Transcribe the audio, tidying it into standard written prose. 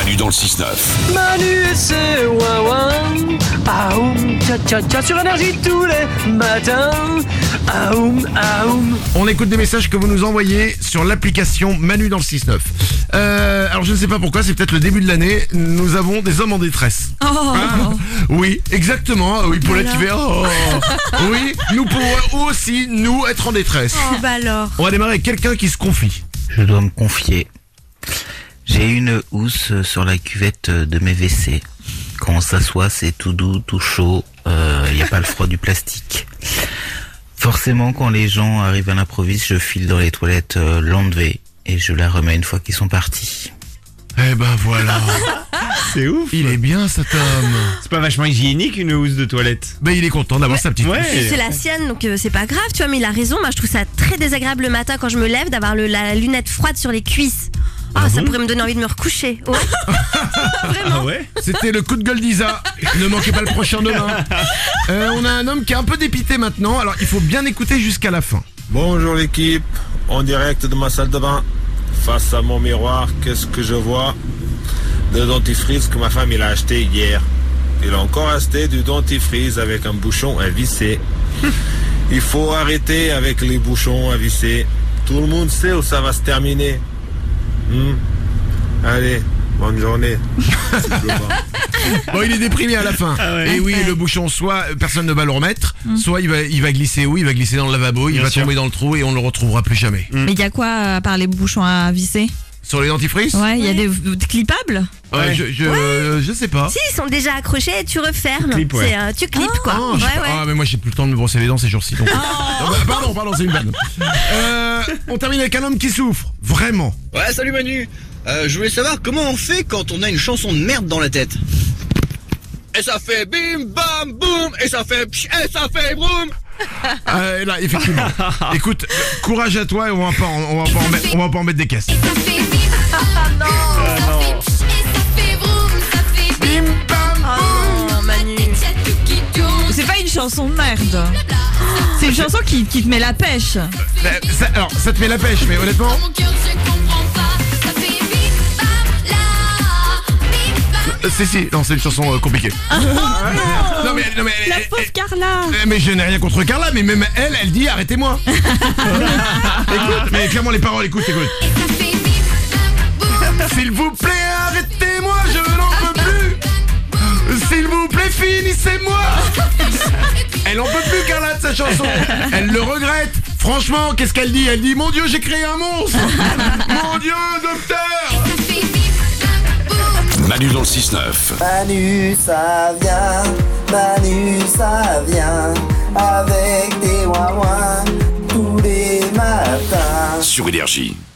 Manu dans le 6-9. Manu et ses ouin-ouin. Aoum, tcha sur énergie tous les matins. Aoum, aoum. On écoute des messages que vous nous envoyez sur l'application Manu dans le 6-9. Alors je ne sais pas pourquoi, c'est peut-être le début de l'année. Nous avons des hommes en détresse. Oui, exactement. Oui, Paulette qui fait oui, nous pouvons aussi, nous, être en détresse. Oh bah alors. On va démarrer avec quelqu'un qui se confie. Je dois me confier. J'ai une housse sur la cuvette de mes WC. Quand on s'assoit, c'est tout doux, tout chaud. Il n'y a pas le froid du plastique. Forcément, quand les gens arrivent à l'improviste, je file dans les toilettes l'enlever et je la remets une fois qu'ils sont partis. Eh ben voilà. C'est ouf. Il est bien cet homme. C'est pas vachement hygiénique une housse de toilette? Ben il est content d'avoir sa petite housse. C'est la sienne, donc c'est pas grave, tu vois, mais il a raison. Moi, je trouve ça très désagréable le matin quand je me lève d'avoir la lunette froide sur les cuisses. Ça pourrait me donner envie de me recoucher. Ouais. Vraiment. Ah ouais? C'était le coup de gueule d'Isa. Ne manquez pas le prochain demain. On a un homme qui est un peu dépité maintenant. Alors il faut bien écouter jusqu'à la fin. Bonjour l'équipe, en direct de ma salle de bain. Face à mon miroir, qu'est-ce que je vois? Le dentifrice que ma femme il a acheté hier. Il a encore acheté du dentifrice avec un bouchon à visser. Il faut arrêter avec les bouchons à visser. Tout le monde sait où ça va se terminer. Allez, bonne journée. Bon, il est déprimé à la fin. Et oui, le bouchon, soit personne ne va le remettre, soit il va glisser où? Il va glisser dans le lavabo, il va tomber dans le trou et on ne le retrouvera plus jamais. Mais il y a quoi à part les bouchons à visser? Sur les dentifrices? Ouais, il y a des clippables? Ouais, je sais pas. Si, ils sont déjà accrochés et tu refermes. Clip, ouais. Tu clips quoi. Ah, je sais pas. Ah, mais moi j'ai plus le temps de me brosser les dents ces jours-ci. Donc... Pardon, c'est une vanne. On termine avec un homme qui souffre. Vraiment. Ouais, salut Manu. Je voulais savoir comment on fait quand on a une chanson de merde dans la tête. Et ça fait bim bam boum, et ça fait pch, et ça fait broum. Là, effectivement. Écoute, courage à toi et on va pas en mettre des caisses. Bim bam boum. Oh, Manu. C'est pas une chanson de merde. C'est une chanson qui te met la pêche. Alors, ça te met la pêche, mais honnêtement... Si, non, c'est une chanson compliquée. Non, mais La pauvre Carla. Mais je n'ai rien contre Carla, mais même elle dit arrêtez-moi. Écoute, mais clairement les paroles, écoute. S'il vous plaît, arrêtez-moi, je n'en peux plus. S'il vous plaît, finissez-moi. Elle en peut plus, Carla, de sa chanson. Elle le regrette. Franchement, qu'est-ce qu'elle dit? Elle dit, mon Dieu, j'ai créé un monstre. Mon Dieu, docteur. Manu dans le 6-9. Manu ça vient avec des ouin-ouin tous les matins. Sur Énergie.